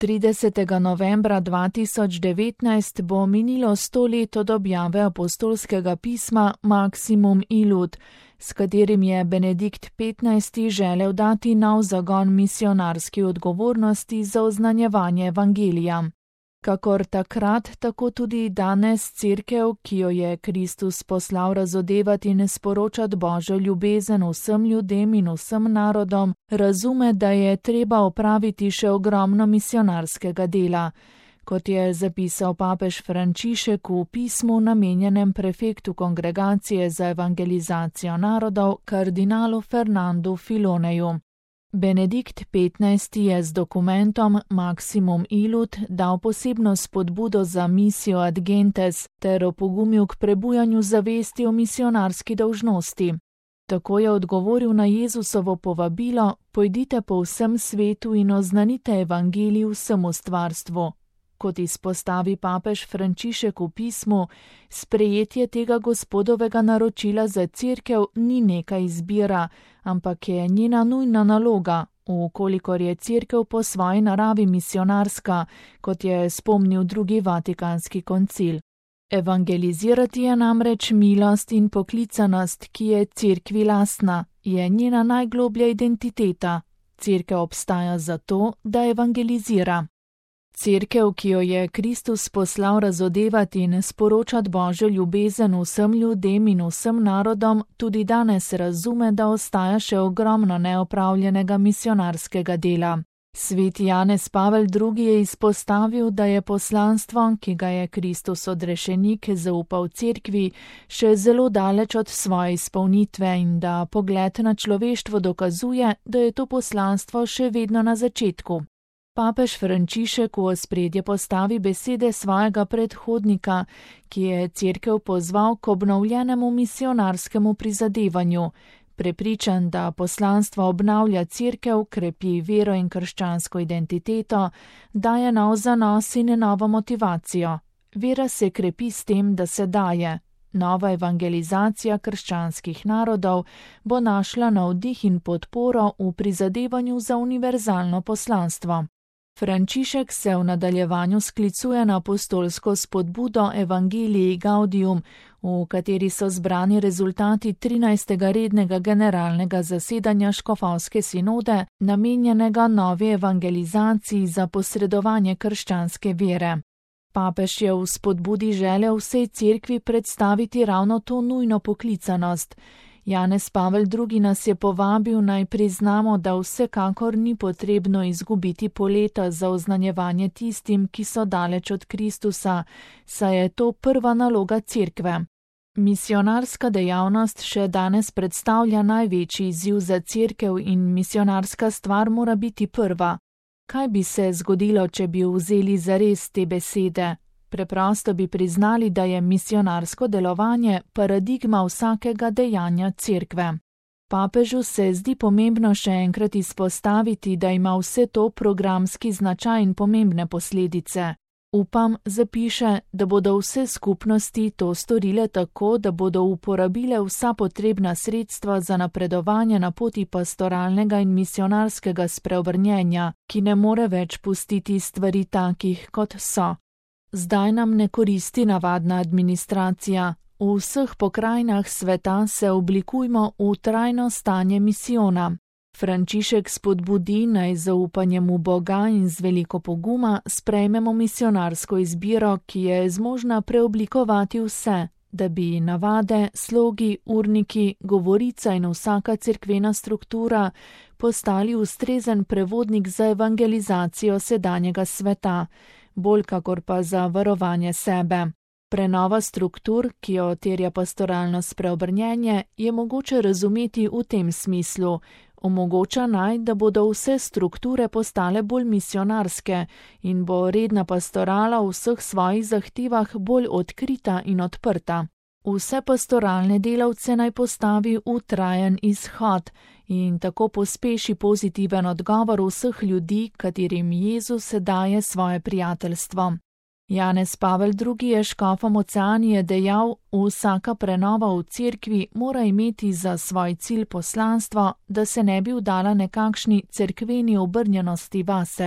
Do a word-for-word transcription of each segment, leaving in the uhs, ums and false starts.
tridesetega novembra dva tisoč devetnajst bo minilo sto let od objave apostolskega pisma Maximum Illud, s katerim je Benedikt petnajsti želel dati nov zagon misionarski odgovornosti za oznanjevanje evangelija. Kakor takrat, tako tudi danes cerkev, ki jo je Kristus poslal razodevati in sporočati Božjo ljubezen vsem ljudem in vsem narodom, razume, da je treba opraviti še ogromno misionarskega dela. Kot je zapisal papež Frančišek v pismu namenjenem prefektu Kongregacije za evangelizacijo narodov, kardinalu Fernandu Filoneju. Benedikt petnajsti je z dokumentom Maximum Illud dal posebno spodbudo za misijo ad gentes ter opogumil k prebujanju zavesti o misionarski dolžnosti. Tako je odgovoril na Jezusovo povabilo: pojdite po vsem svetu in oznanite evangelij vsemu stvarstvu. Kot izpostavi papež Frančišek v pismu, sprejetje tega Gospodovega naročila za cerkev ni neka izbira, ampak je njena nujna naloga, vkolikor je cerkev po svoji naravi misionarska, kot je spomnil drugi Vatikanski koncil. Evangelizirati je namreč milost in poklicanost, ki je cerkvi lastna, je njena najgloblja identiteta. Cerkev obstaja zato, da evangelizira. Cerkev, ki jo je Kristus poslal razodevati in sporočati Božjo ljubezen vsem ljudem in vsem narodom, tudi danes razume, da ostaja še ogromno neopravljenega misionarskega dela. Sveti Janez Pavel drugi je izpostavil, da je poslanstvo, ki ga je Kristus odrešenik zaupal cerkvi, še zelo daleč od svoje izpolnitve in da pogled na človeštvo dokazuje, da je to poslanstvo še vedno na začetku. Papež Frančišek v ospredje postavi besede svojega predhodnika, ki je cerkev pozval k obnovljenemu misionarskemu prizadevanju. Prepričan, da poslanstvo obnavlja cerkev, krepi vero in krščansko identiteto, daje nov zanos in novo motivacijo. Vera se krepi s tem, da se daje. Nova evangelizacija krščanskih narodov bo našla navdih in podporo v prizadevanju za univerzalno poslanstvo. Frančišek se v nadaljevanju sklicuje na apostolsko spodbudo Evangelii Gaudium, v kateri so zbrani rezultati trinajstega rednega generalnega zasedanja škofovske sinode, namenjenega novi evangelizaciji za posredovanje krščanske vere. Papež je v spodbudi želel vsej cerkvi predstaviti ravno to nujno poklicanost. Janez Pavel drugi nas je povabil, naj priznamo, da vsekakor ni potrebno izgubiti poleta za oznanjevanje tistim, ki so daleč od Kristusa, saj je to prva naloga cerkve. Misionarska dejavnost še danes predstavlja največji izziv za cerkev in misionarska stvar mora biti prva. Kaj bi se zgodilo, če bi vzeli zares te besede? Preprosto bi priznali, da je misionarsko delovanje paradigma vsakega dejanja cerkve. Papežu se zdi pomembno še enkrat izpostaviti, da ima vse to programski značaj in pomembne posledice. Upam, zapiše, da bodo vse skupnosti to storile tako, da bodo uporabile vsa potrebna sredstva za napredovanje na poti pastoralnega in misionarskega spreobrnjenja, ki ne more več pustiti stvari takih, kot so. Zdaj nam ne koristi navadna administracija. V vseh pokrajinah sveta se oblikujmo v trajno stanje misijona. Frančišek spodbudi, naj z zaupanjem v Boga in z veliko poguma sprejmemo misionarsko izbiro, ki je zmožna preoblikovati vse, da bi navade, slogi, urniki, govorica in vsaka cerkvena struktura postali ustrezen prevodnik za evangelizacijo sedanjega sveta, bolj kakor pa za varovanje sebe. Prenova struktur, ki jo terja pastoralno spreobrnjenje, je mogoče razumeti v tem smislu. Omogoča naj, da bodo vse strukture postale bolj misionarske in bo redna pastorala v vseh svojih zahtevah bolj odkrita in odprta. Vse pastoralne delavce naj postavi v trajen izhod in tako pospeši pozitiven odgovor vseh ljudi, katerim Jezus daje svoje prijateljstvo. Janez Pavel drugi je škofom Oceanije dejal, vsaka prenova v cerkvi mora imeti za svoj cilj poslanstvo, da se ne bi vdala nekakšni cerkveni obrnjenosti vase.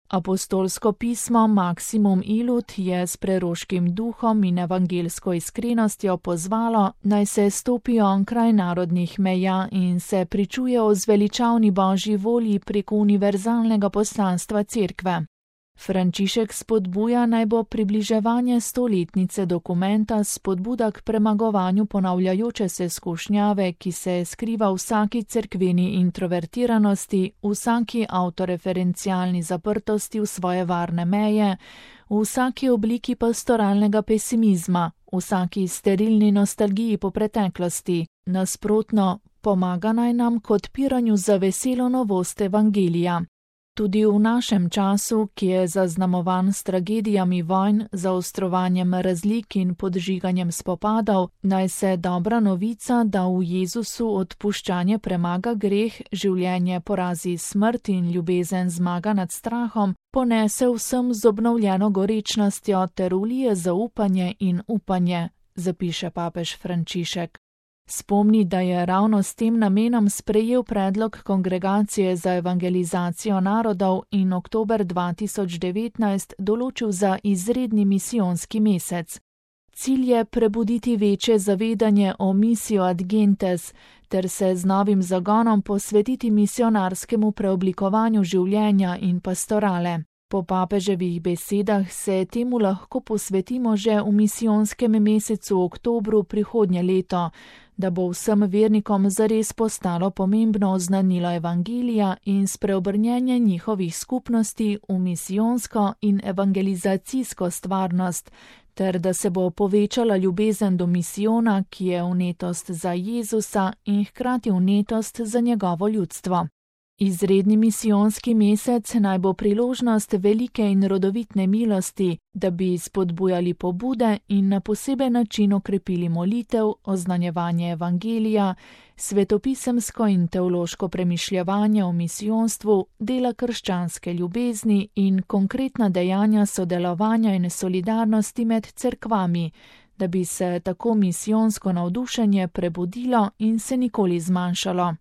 Apostolsko pismo Maximum Illud je s preroškim duhom in evangelsko iskrenostjo pozvalo, naj se stopi onkraj narodnih meja in se pričuje o zveličavni Božji volji preko univerzalnega poslanstva Cerkve. Frančišek spodbuja, naj bo približevanje stoletnice dokumenta spodbuda k premagovanju ponavljajoče se skušnjave, ki se skriva v vsaki cerkveni introvertiranosti, v vsaki avtoreferencialni zaprtosti v svoje varne meje, v vsaki obliki pastoralnega pesimizma, v vsaki sterilni nostalgiji po preteklosti. Nasprotno, pomaga naj nam k odpiranju za veselo novost evangelija. Tudi v našem času, ki je zaznamovan s tragedijami vojn, zaostrovanjem razlik in podžiganjem spopadov, naj se dobra novica, da v Jezusu odpuščanje premaga greh, življenje porazi smrt in ljubezen zmaga nad strahom, ponese vsem z obnovljeno gorečnostjo ter vlije zaupanje in upanje, zapiše papež Frančišek. Spomni, da je ravno s tem namenom sprejel predlog Kongregacije za evangelizacijo narodov in oktober dva tisoč devetnajst določil za izredni misijonski mesec. Cilj je prebuditi večje zavedanje o missio ad gentes ter se z novim zagonom posvetiti misionarskemu preoblikovanju življenja in pastorale. Po papeževih besedah se temu lahko posvetimo že v misijonskem mesecu oktobru prihodnje leto, da bo vsem vernikom zares postalo pomembno oznanilo evangelija in spreobrnjenje njihovih skupnosti v misijonsko in evangelizacijsko stvarnost, ter da se bo povečala ljubezen do misijona, ki je vnetost za Jezusa in hkrati vnetost za njegovo ljudstvo. Izredni misijonski mesec naj bo priložnost velike in rodovitne milosti, da bi spodbujali pobude in na poseben način okrepili molitev, oznanjevanje evangelija, svetopisemsko in teološko premišljevanje o misijonstvu, dela krščanske ljubezni in konkretna dejanja sodelovanja in solidarnosti med cerkvami, da bi se tako misijonsko navdušenje prebudilo in se nikoli zmanjšalo.